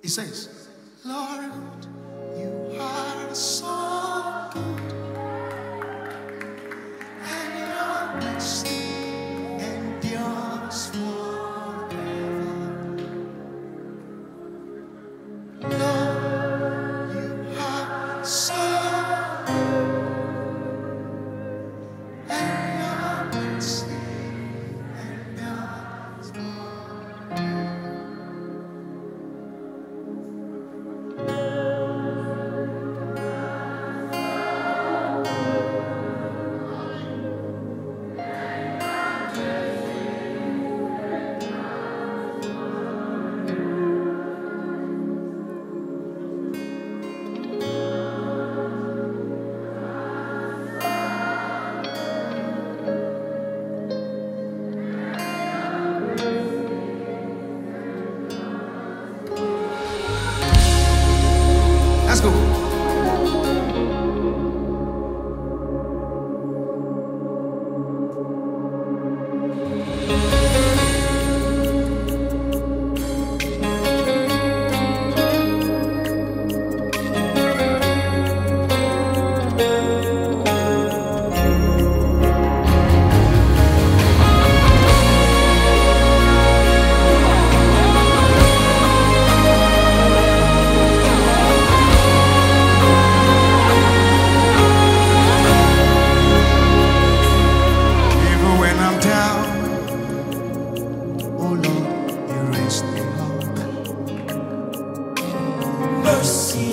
He says, Lord, you are so good, and your mercy endures forever. Lord, you are so good, and your mercy endures forever. Let's go. Even when I'm down, oh Lord, you raise me up. Mercy,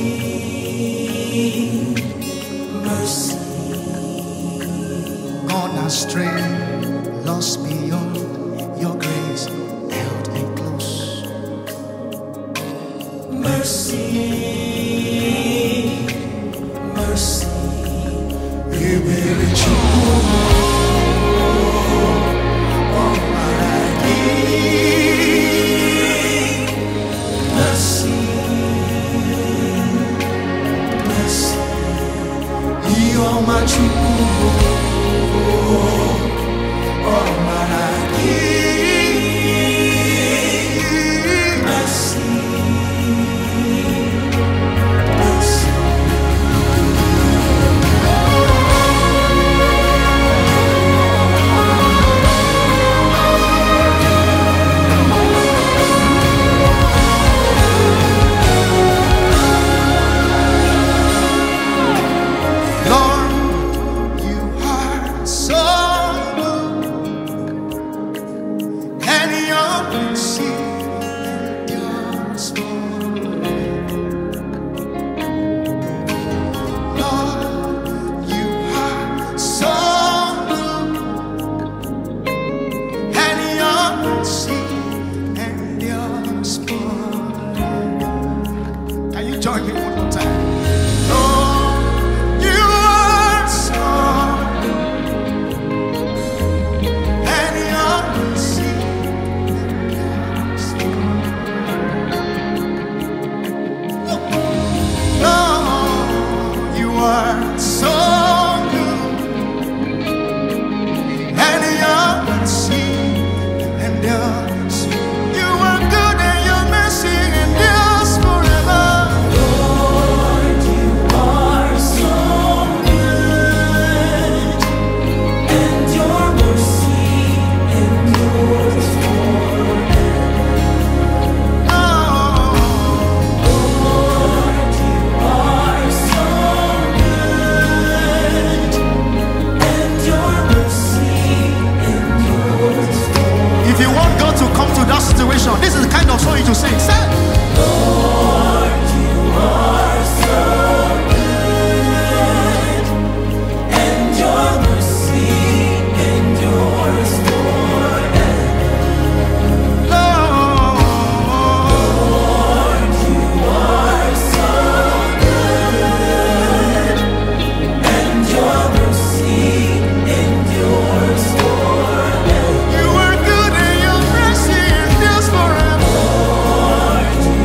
mercy. Gone astray, lost beyond your grace, held me close. Mercy, mercy. You will mercy, mercy. You are my true. Oh, my mercy, mercy. Lord, you are so good, and your mercy endures forever. Lord, you are so good, and your mercy endures forever. Can you join me one more time? Lord, you are so good, and your mercy endures forever. Lord, you are so good, and your mercy endures. You are good, and your mercy endures forever. Lord, you are so good, and your mercy endures forever. Lord, you are so good, and your mercy endures forever. If you want God to come to that situation, this is the kind of song you should sing. Say, Lord, you are so good, and your mercy endures forever. Lord, You are so good, and your mercy endures forever. you are good, and your mercy endures forever. Lord, you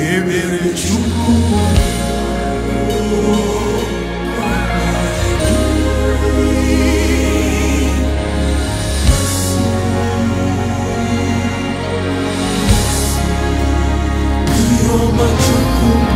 ebere chukwu You're my chukwu.